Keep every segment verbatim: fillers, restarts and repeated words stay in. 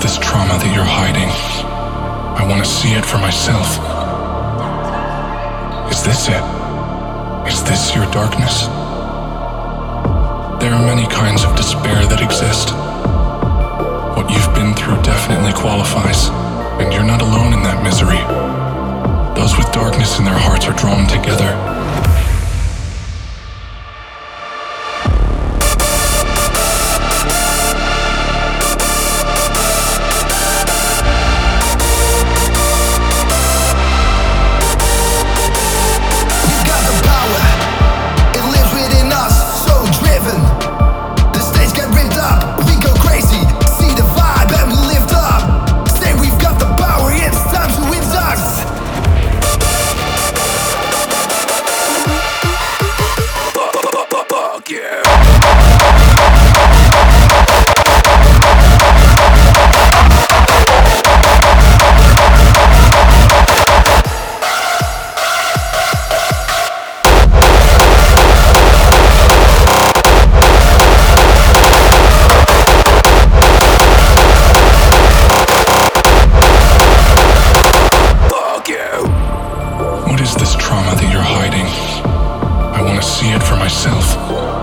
this trauma that you're hiding? I want to see it for myself. Is this it? Is this your darkness? There are many kinds of despair that exist. What you've been through definitely qualifies, and you're not alone in that misery. Those with darkness in their hearts are drawn together. What is this trauma that you're hiding? I want to see it for myself.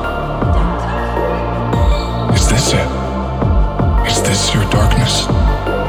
Is this it? Is this your darkness?